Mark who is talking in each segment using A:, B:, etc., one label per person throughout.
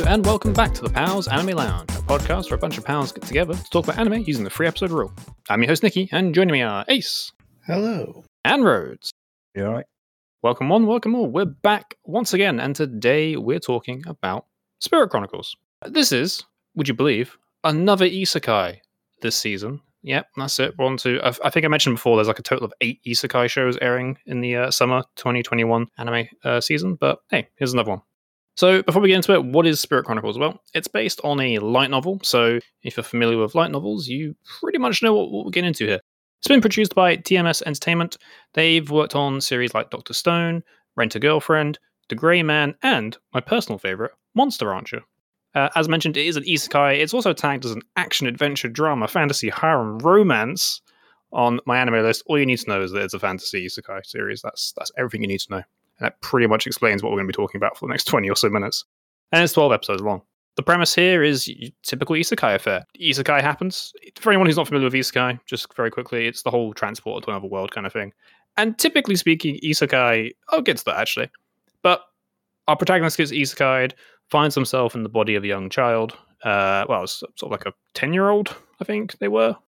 A: and welcome back to the Pals Anime Lounge, a podcast where a bunch of pals get together to talk about anime using the free episode rule. I'm your host Nikki, and joining me are Ace.
B: Hello.
A: And Rhodes.
C: You alright?
A: Welcome one, welcome all. We're back once again, and today we're talking about Spirit Chronicles. This is, would you believe, another isekai this season. Yep, that's it. We're on to, I think I mentioned before, there's like a total of 8 isekai shows airing in the summer 2021 anime season, but hey, here's another one. So before we get into it, what is Spirit Chronicles? Well, it's based on a light novel, so if you're familiar with light novels, you pretty much know what we're getting into here. It's been produced by TMS Entertainment. They've worked on series like Dr. Stone, Rent a Girlfriend, The Grey Man, and my personal favourite, Monster Rancher. As mentioned, it is an isekai. It's also tagged as an action-adventure drama, fantasy, harem, romance on my anime list. All you need to know is that it's a fantasy isekai series. That's everything you need to know. And that pretty much explains what we're going to be talking about for the next 20 or so minutes. And it's 12 episodes long. The premise here is typical isekai affair. Isekai happens. For anyone who's not familiar with isekai, just very quickly, it's the whole transport to another world kind of thing. And typically speaking, isekai, I'll get to that actually. But our protagonist gets isekai'd, finds himself in the body of a young child. It's sort of like a 10-year-old, I think they were.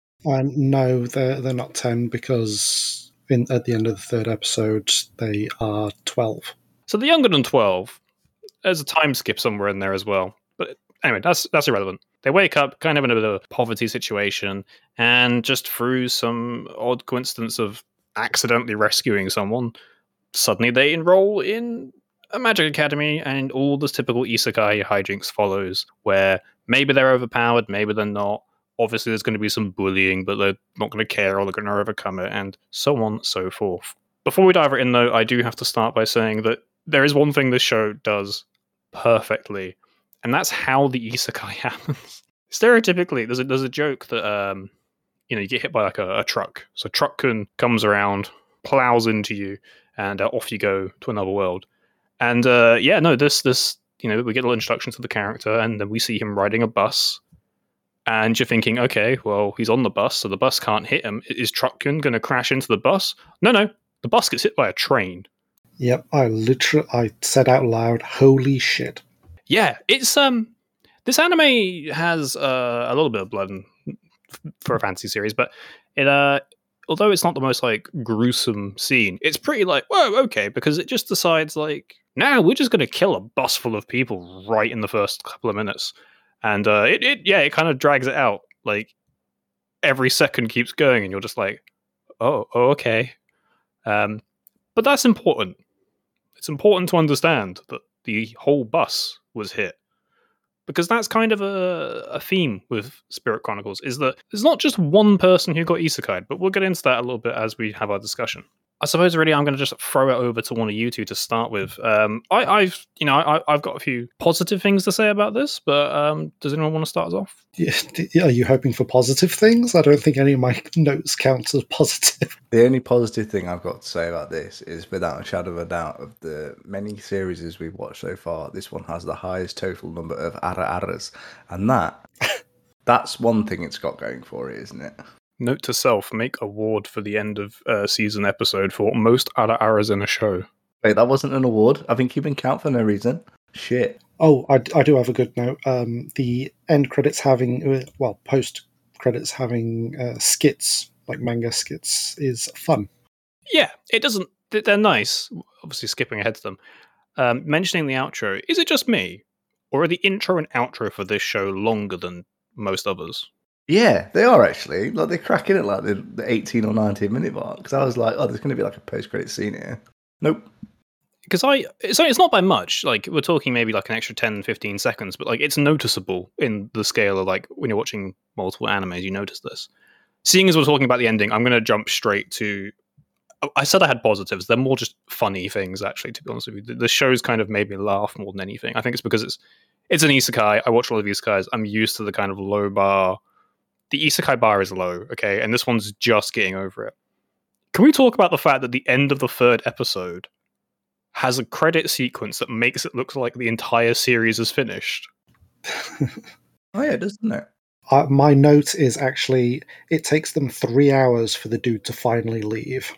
B: No, they're not 10 because at the end of the third episode, they are 12.
A: So they're younger than 12. There's a time skip somewhere in there as well. But anyway, that's irrelevant. They wake up kind of in a bit of a poverty situation, and just through some odd coincidence of accidentally rescuing someone, suddenly they enroll in a magic academy, and all this typical isekai hijinks follows, where maybe they're overpowered, maybe they're not. Obviously, there's going to be some bullying, but they're not going to care, or they're going to overcome it, and so on and so forth. Before we dive right in, though, I do have to start by saying that there is one thing this show does perfectly, and that's how the isekai happens. Stereotypically, there's a joke that you get hit by like a truck. So Truck-kun comes around, plows into you, and off you go to another world. And this we get a little introduction to the character, and then we see him riding a bus. And you're thinking, okay, well, he's on the bus, so the bus can't hit him. Is Truck-kun going to crash into the bus? No, the bus gets hit by a train.
B: Yep, I said out loud, holy shit.
A: Yeah, it's this anime has a little bit of blood for a fantasy series, but it although it's not the most like gruesome scene, it's pretty like, whoa, okay, because it just decides like, now we're just going to kill a bus full of people right in the first couple of minutes. And it kind of drags it out. Like every second keeps going, and you're just like, oh okay. But that's important. It's important to understand that the whole bus was hit, because that's kind of a theme with Spirit Chronicles, is that there's not just one person who got isekai'd, but we'll get into that a little bit as we have our discussion. I suppose really I'm going to just throw it over to one of you two to start with. I've got a few positive things to say about this, but does anyone want to start us off?
B: Yeah, are you hoping for positive things? I don't think any of my notes count as positive.
C: The only positive thing I've got to say about this is, without a shadow of a doubt, of the many series we've watched so far, this one has the highest total number of ara-aras, and that's one thing it's got going for it, isn't it?
A: Note to self, make award for the end of season episode for most ara-aras in a show.
C: Wait, that wasn't an award? I've been keeping count for no reason. Shit.
B: Oh, I do have a good note. The end credits having, post credits having skits, like manga skits, is fun.
A: Yeah, it doesn't. They're nice. Obviously, skipping ahead to them. Mentioning the outro, is it just me, or are the intro and outro for this show longer than most others?
C: Yeah, they are actually. Like, they're cracking at like the 18 or 19 minute mark. Because I was like, oh, there's going to be like a post-credit scene here. Nope.
A: Because it's not by much. Like, we're talking maybe like an extra 10, 15 seconds, but like it's noticeable in the scale of like when you're watching multiple animes, you notice this. Seeing as we're talking about the ending, I'm going to jump straight to. I said I had positives. They're more just funny things, actually, to be honest with you. The show's kind of made me laugh more than anything. I think it's because it's an isekai. I watch a lot of isekais. I'm used to the kind of low bar. The isekai bar is low, okay? And this one's just getting over it. Can we talk about the fact that the end of the third episode has a credit sequence that makes it look like the entire series is finished?
C: Oh yeah, doesn't it?
B: My note is actually, it takes them 3 hours for the dude to finally leave.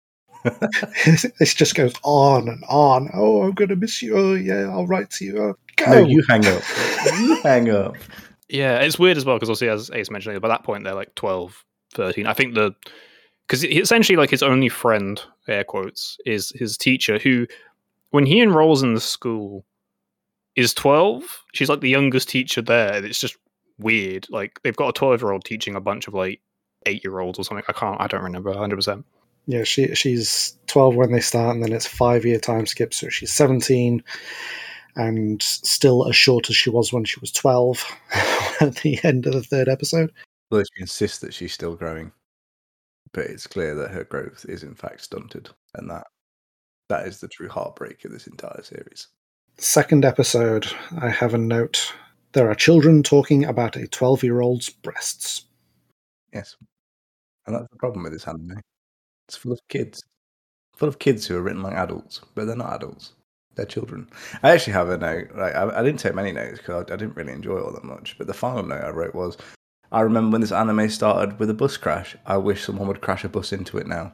B: It just goes on and on. Oh, I'm going to miss you. Oh, yeah, I'll write to you. Oh, Go!
C: No, you hang up. You hang up.
A: Yeah, it's weird as well because obviously, as Ace mentioned, by that point they're like 12, 13. I think because essentially like his only friend, air quotes, is his teacher who, when he enrolls in the school, is 12. She's like the youngest teacher there. And it's just weird. Like they've got a 12-year-old teaching a bunch of like 8-year-olds or something. I don't remember 100%.
B: Yeah, she's 12 when they start, and then it's 5-year time skip, so she's 17 and still as short as she was when she was 12 at the end of the 3rd episode.
C: Well, she insists that she's still growing, but it's clear that her growth is in fact stunted, and that is the true heartbreak of this entire series.
B: 2nd episode, I have a note. There are children talking about a 12-year-old's breasts.
C: Yes. And that's the problem with this anime. It's full of kids. Full of kids who are written like adults, but they're not adults. They're children. I actually have a note. Like, I didn't take many notes because I didn't really enjoy it all that much. But the final note I wrote was, I remember when this anime started with a bus crash. I wish someone would crash a bus into it now.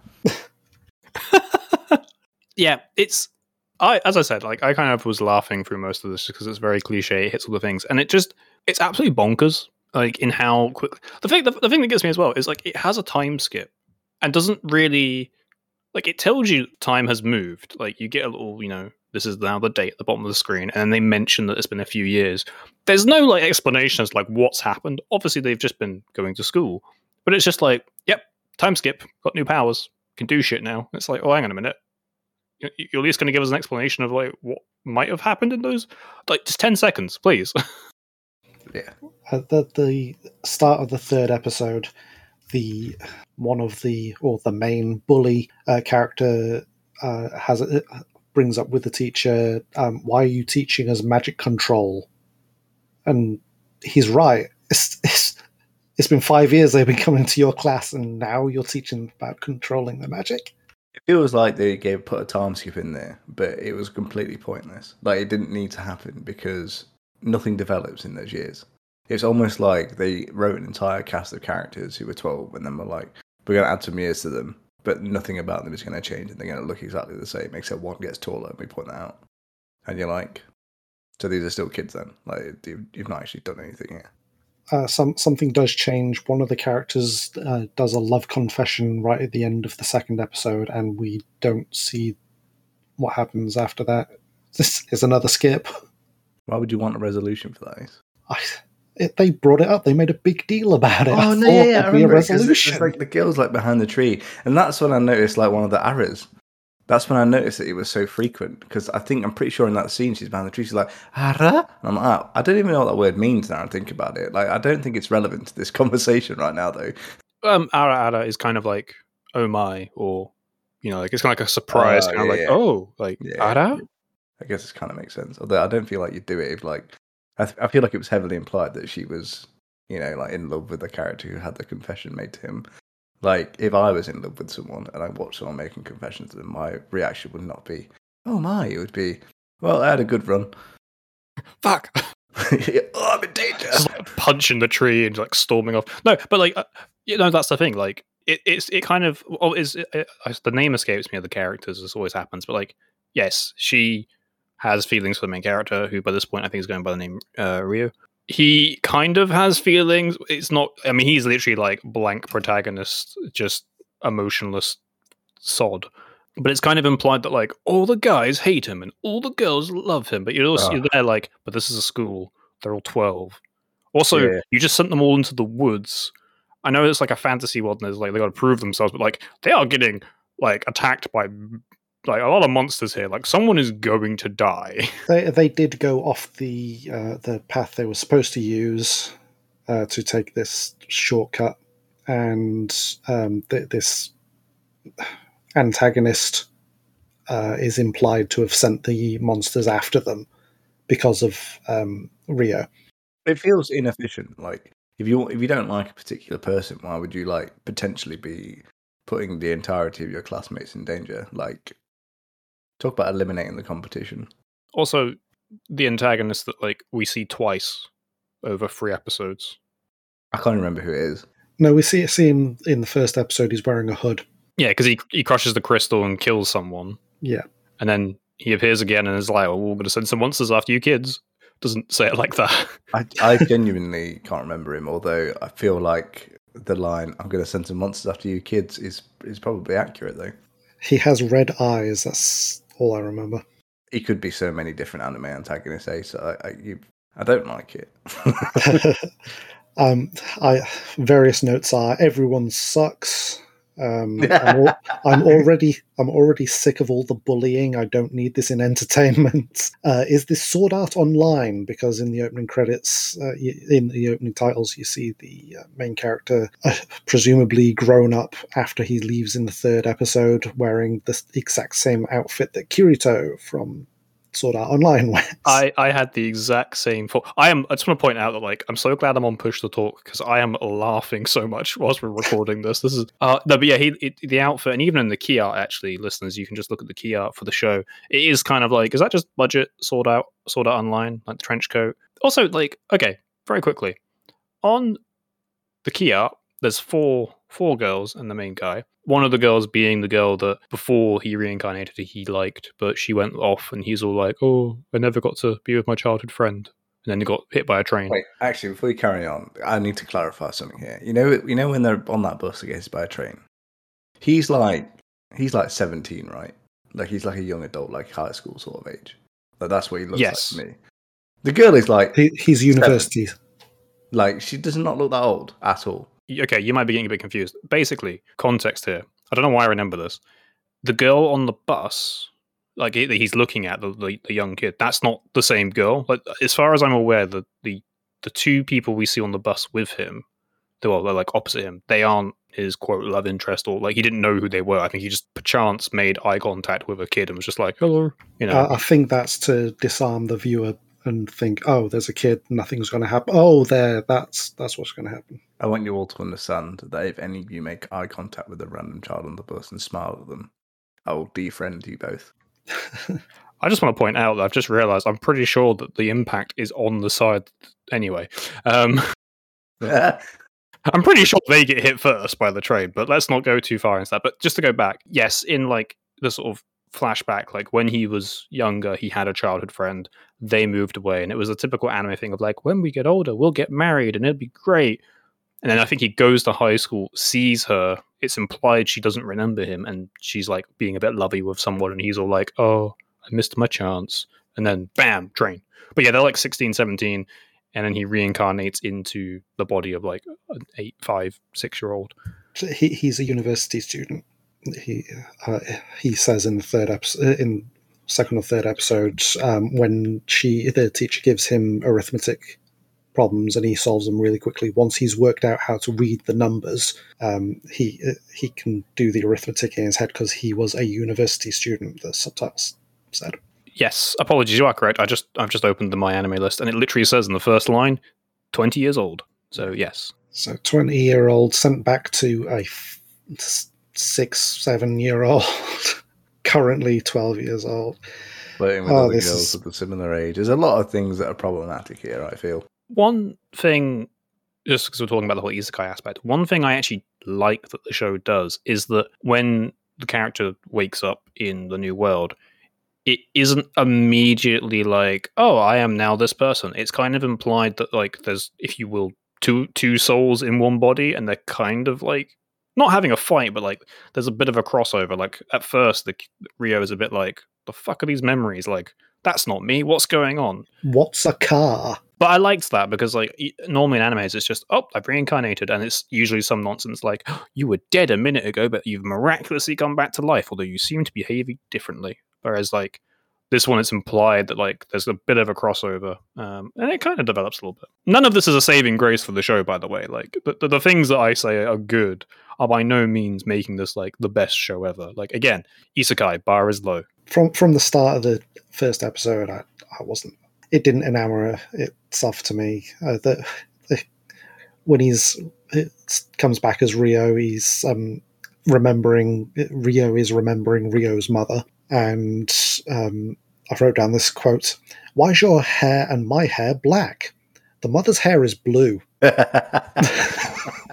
A: Yeah, as I said, like I kind of was laughing through most of this because it's very cliche. It hits all the things, and it's absolutely bonkers. Like in how quick the thing that gets me as well is like it has a time skip and doesn't really like it tells you time has moved. Like you get a little, this is now the date at the bottom of the screen, and then they mention that it's been a few years. There's no like explanation as to, like what's happened. Obviously, they've just been going to school, but it's just like, yep, time skip, got new powers, can do shit now. It's like, oh, hang on a minute. You're at least going to give us an explanation of like what might have happened in those, like just 10 seconds, please.
B: Yeah. At the start of the 3rd episode, the main bully character brings up with the teacher, why are you teaching us magic control? And he's right. It's been 5 years they've been coming to your class, and now you're teaching about controlling the magic.
C: It feels like they put a time skip in there, but it was completely pointless. Like, it didn't need to happen because nothing develops in those years. It's almost like they wrote an entire cast of characters who were 12 and then were like, we're going to add some years to them, but nothing about them is going to change and they're going to look exactly the same, except one gets taller and we point that out. And you're like, so these are still kids then? Like, you've not actually done anything here.
B: Something does change. One of the characters does a love confession right at the end of the 2nd episode, and we don't see what happens after that. This is another skip.
C: Why would you want a resolution for that?
B: They brought it up. They made a big deal about it.
C: Oh, no, yeah, I remember. It's like the girl's like behind the tree. And that's when I noticed like one of the errors. That's when I noticed that it was so frequent, because I'm pretty sure in that scene she's behind the tree, she's like, Ara? And I'm like, I don't even know what that word means now I think about it. Like, I don't think it's relevant to this conversation right now, though.
A: Ara is kind of like, oh my, or, like it's kind of like a surprise, Ara?
C: I guess it kind of makes sense. Although I don't feel like you'd do it if, like, I feel like it was heavily implied that she was, like in love with the character who had the confession made to him. Like, if I was in love with someone and I watched someone making confessions to them, my reaction would not be, oh my, it would be, well, I had a good run.
A: Fuck.
C: Oh, I'm in danger.
A: Just like punching the tree and like storming off. No, but like, that's the thing. Like, it kind of, the name escapes me of the characters, as always happens, but like, yes, she has feelings for the main character, who by this point I think is going by the name Rio. He kind of has feelings. It's not, he's literally like blank protagonist, just emotionless sod. But it's kind of implied that like all the guys hate him and all the girls love him. But you're there like, but this is a school. They're all 12. Also, You just sent them all into the woods. I know it's like a fantasy world and there's like they got to prove themselves, but like they are getting like attacked by like a lot of monsters here. Like someone is going to die.
B: They did go off the path they were supposed to use to take this shortcut, and this antagonist is implied to have sent the monsters after them because of Rio.
C: It feels inefficient. Like if you don't like a particular person, why would you like potentially be putting the entirety of your classmates in danger? Like, talk about eliminating the competition.
A: Also, the antagonist that like we see twice over 3 episodes.
C: I can't remember who it is.
B: No, we see him in the 1st episode. He's wearing a hood.
A: Yeah, because he crushes the crystal and kills someone.
B: Yeah.
A: And then he appears again and is like, oh, we're going to send some monsters after you kids. doesn't say it like that.
C: I genuinely can't remember him, although I feel like the line "I'm going to send some monsters after you kids" is probably accurate though.
B: He has red eyes. That's all I remember.
C: He could be so many different anime antagonists. So I don't like it.
B: Various notes are everyone sucks. I'm already sick of all the bullying. I don't need this in entertainment. Is this Sword Art Online? Because in the opening credits, in the opening titles, you see the main character, presumably grown up after he leaves in the third episode, wearing the exact same outfit that Kirito from Sword Art Online wears.
A: I had the exact same thought. I just want to point out that I'm so glad I'm on Push to Talk because I am laughing so much whilst we're recording this. This is no, but yeah, the outfit, and even in the key art, actually, listeners, you can just look at the key art for the show. It is kind of is that just budget Sword Art Online, like the trench coat? Also, okay, very quickly on the key art, there's four girls and the main guy. One of the girls being the girl that before he reincarnated he liked, but she went off and he's all like, "Oh, I never got to be with my childhood friend." And then he got hit by a train.
C: Wait, actually, before you carry on, I need to clarify something here. You know when they're on that bus against by a train, he's like 17, right? Like he's like a young adult, like high school sort of age. Like that's what he looks like to me. The girl is like
B: he's university.
C: Like she does not look that old at all.
A: Okay, you might be getting a bit confused. Basically, context here. I don't know why I remember this. The girl on the bus, he's looking at the young kid. That's not the same girl. Like as far as I'm aware, the two people we see on the bus with him, they're like opposite him. They aren't his quote love interest, or he didn't know who they were. I think he just perchance made eye contact with a kid and was just like, "Hello," you know.
B: I think that's to disarm the viewer and think, "Oh, there's a kid. Nothing's going to happen." Oh, that's what's going to happen.
C: I want you all to understand that if any of you make eye contact with a random child on the bus and smile at them, I will defriend you both.
A: I just want to point out that I've just realised I'm pretty sure that the impact is on the side anyway. I'm pretty sure they get hit first by the train, but let's not go too far into that. But just to go back, yes, in the sort of flashback, when he was younger, he had a childhood friend. They moved away, and it was a typical anime thing of when we get older, we'll get married, and it'll be great. And then I think he goes to high school, sees her. It's implied she doesn't remember him, and she's being a bit lovey with someone, and he's all like, "Oh, I missed my chance." And then, bam, train. But yeah, they're 16, 17, and then he reincarnates into the body of an 8, 5, 6-year-old.
B: He's a university student. He says in the third episode, in second or third episode, when the teacher gives him arithmetic problems and he solves them really quickly. Once he's worked out how to read the numbers, he can do the arithmetic in his head because he was a university student. The subtitles said.
A: Yes, apologies, you are correct. I've just opened the My Anime list, and it literally says in the first line, 20 years old. So yes.
B: So 20-year-old sent back to a 6-7-year-old, currently 12 years old.
C: Flirting with other girls of a similar age. There's a lot of things that are problematic here, I feel.
A: One thing, just because we're talking about the whole isekai aspect, one thing I actually like that the show does is that when the character wakes up in the new world, it isn't immediately "Oh, I am now this person." It's kind of implied that there's, if you will, two souls in one body, and they're kind of not having a fight, but there's a bit of a crossover. At first, Rio is a bit the fuck are these memories? That's not me. What's going on?
B: What's a car?
A: But I liked that because normally in animes it's just, "Oh, I've reincarnated," and it's usually some nonsense oh, "You were dead a minute ago, but you've miraculously come back to life, although you seem to be behaving differently." Whereas this one, it's implied that there's a bit of a crossover, and it kind of develops a little bit. None of this is a saving grace for the show, by the way. The things that I say are good are by no means making this the best show ever. Again, isekai bar is low.
B: From the start of the first episode, I wasn't. It didn't enamor itself to me. When it comes back as Rio, he's remembering Rio's mother. And I wrote down this quote: "Why's your hair and my hair black? The mother's hair is blue."
C: I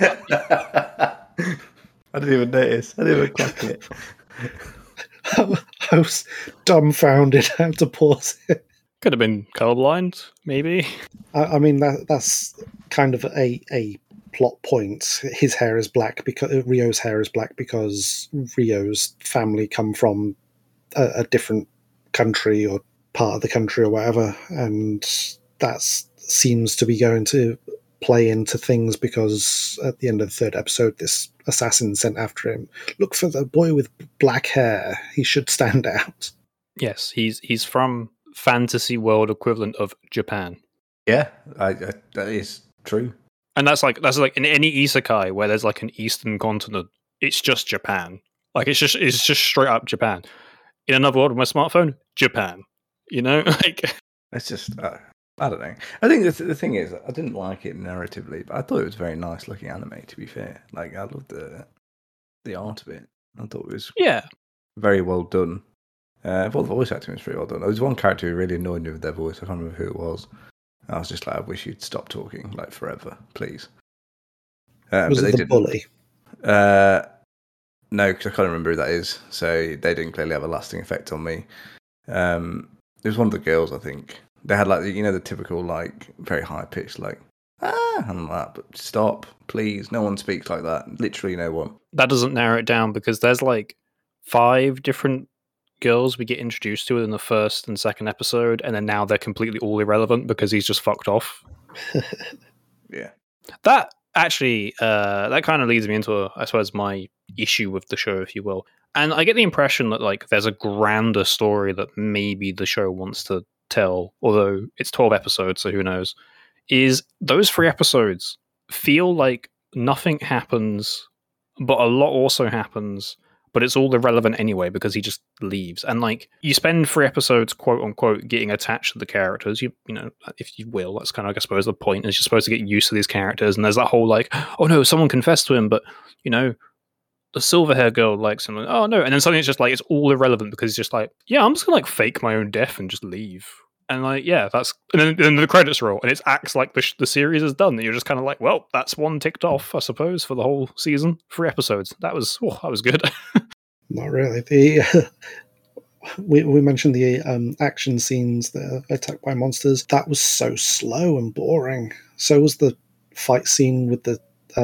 C: didn't even notice. I didn't even clock it.
B: I was dumbfounded how to pause it.
A: Could have been colorblind, maybe.
B: I mean, that's kind of a plot point. His hair is black because Rio's hair is black because Rio's family come from a different country or part of the country or whatever, and that seems to be going to play into things because at the end of the third episode, this assassin sent after him. Look for the boy with black hair. He should stand out.
A: Yes, he's from fantasy world equivalent of Japan.
C: Yeah, that is true.
A: And that's like in any isekai where there's like an eastern continent, it's just Japan. Like it's just straight up Japan. In another world with my smartphone, Japan. You know, like
C: it's just I don't know. I think the thing is, I didn't like it narratively, but I thought it was very nice looking anime. To be fair, like I loved the art of it. I thought it was very well done. I thought the voice acting was pretty well done. There was one character who really annoyed me with their voice. I can't remember who it was. I was just like, I wish you'd stop talking, like forever, please.
B: Was it the bully?
C: No, because I can't remember who that is. So they didn't clearly have a lasting effect on me. It was one of the girls, I think. They had like the typical like very high pitched like and that. But stop, please. No one speaks like that. Literally, no one.
A: That doesn't narrow it down because there's like 5 different girls we get introduced to in the first and second episode, and then now they're completely all irrelevant because he's just fucked off.
C: Yeah.
A: That actually, that kind of leads me into, I suppose, my issue with the show, if you will. And I get the impression that like there's a grander story that maybe the show wants to tell, although it's 12 episodes, so who knows. Is those 3 episodes feel like nothing happens, but a lot also happens, but it's all irrelevant anyway because he just leaves. And like you spend 3 episodes, quote unquote, getting attached to the characters. You know, if you will, that's kind of, I suppose, the point is you're supposed to get used to these characters. And there's that whole like, oh no, someone confessed to him, but you know, the silver hair girl likes him. Like, oh no, and then suddenly it's just like it's all irrelevant because he's just like, yeah, I'm just gonna like fake my own death and just leave. And like, yeah, that's and then the credits roll, and it acts like the series is done. And you're just kind of like, well, that's one ticked off, I suppose, for the whole season. 3 episodes. That was good.
B: Not really. We mentioned the action scenes, the attack by monsters. That was so slow and boring. So was the fight scene with the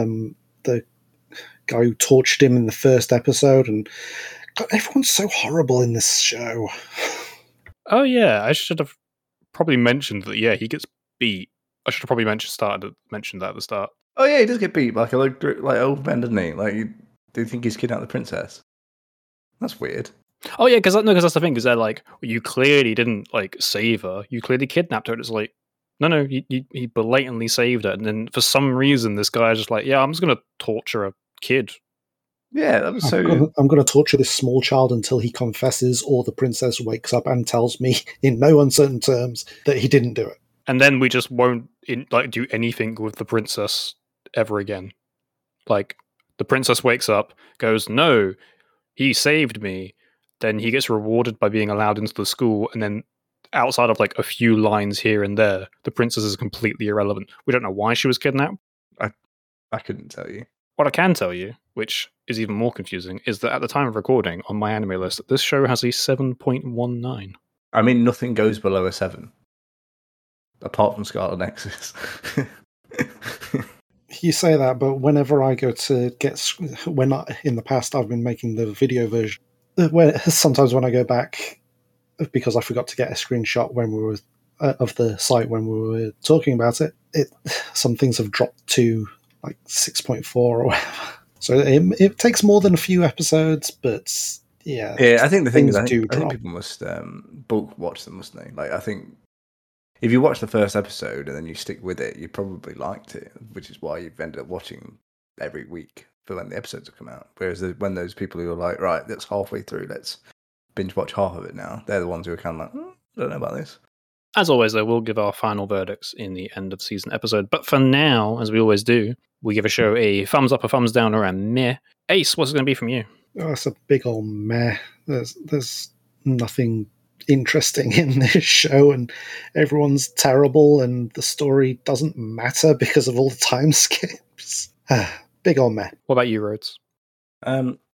B: guy who tortured him in the first episode. And God, everyone's so horrible in this show.
A: Oh yeah, I should have probably mentioned that. Yeah, he gets beat. I should have probably mentioned that at the start.
C: Oh yeah, he does get beat by like old men, doesn't he? Like, do you think he's kidnapped the princess? That's weird.
A: Oh yeah, because that's the thing. Because they're like, well, you clearly didn't like save her. You clearly kidnapped her. And it's like, no, he blatantly saved her. And then for some reason, this guy is just like, yeah, I'm just gonna torture a kid.
C: Yeah, that was
B: I'm going to torture this small child until he confesses, or the princess wakes up and tells me in no uncertain terms that he didn't do it.
A: And then we just won't do anything with the princess ever again. Like the princess wakes up, goes, no, he saved me. Then he gets rewarded by being allowed into the school, and then outside of like a few lines here and there, the princess is completely irrelevant. We don't know why she was kidnapped.
C: I couldn't tell you.
A: What I can tell you, which is even more confusing, is that at the time of recording on my anime list, this show has a 7.19.
C: I mean, nothing goes below a 7. Apart from Scarlet Nexus.
B: You say that, but whenever I go to in the past I've been making the video version, where sometimes when I go back, because I forgot to get a screenshot when we were of the site when we were talking about it, some things have dropped to like 6.4 or whatever. So it takes more than a few episodes, but yeah.
C: Yeah, I think the thing is, I think people must bulk watch them, mustn't they? Like, I think if you watch the first episode and then you stick with it, you probably liked it, which is why you've ended up watching every week for when the episodes have come out. Whereas when those people who are like, right, that's halfway through, let's binge watch half of it now, they're the ones who are kind of like, I don't know about this.
A: As always, though, we'll give our final verdicts in the end of season episode. But for now, as we always do, we give a show a thumbs up, a thumbs down, or a meh. Ace, what's it going to be from you?
B: Oh, it's a big old meh. There's nothing interesting in this show, and everyone's terrible, and the story doesn't matter because of all the time skips. Big old meh.
A: What about you, Rhodes?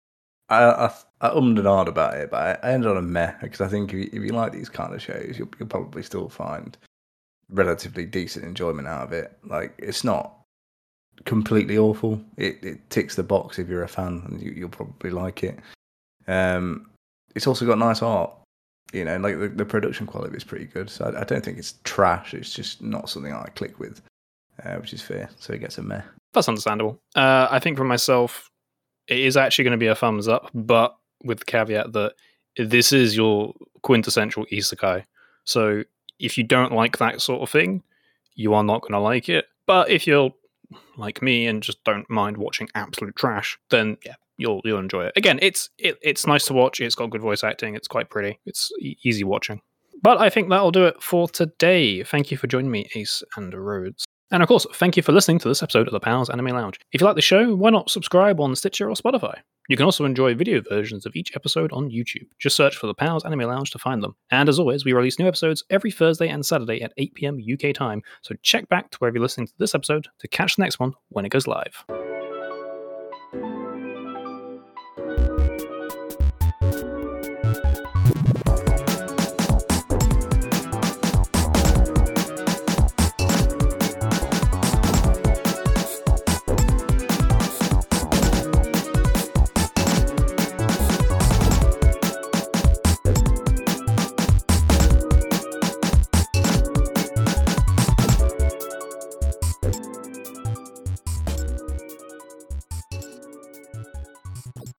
C: I ummed and ahed about it, but I ended on a meh because I think if you like these kind of shows, you'll probably still find relatively decent enjoyment out of it. Like, it's not completely awful. It ticks the box if you're a fan, and you'll probably like it. It's also got nice art. You know, like the production quality is pretty good. So I don't think it's trash. It's just not something I click with, which is fair. So it gets a meh.
A: That's understandable. I think for myself, it is actually going to be a thumbs up, but with the caveat that this is your quintessential isekai. So if you don't like that sort of thing, you are not going to like it. But if you're like me and just don't mind watching absolute trash, then yeah, you'll enjoy it. Again, it's nice to watch. It's got good voice acting. It's quite pretty. It's easy watching. But I think that'll do it for today. Thank you for joining me, Ace and Rhodes. And of course, thank you for listening to this episode of the Pals Anime Lounge. If you like the show, why not subscribe on Stitcher or Spotify? You can also enjoy video versions of each episode on YouTube. Just search for the Pals Anime Lounge to find them. And as always, we release new episodes every Thursday and Saturday at 8 PM UK time, so check back to wherever you're listening to this episode to catch the next one when it goes live.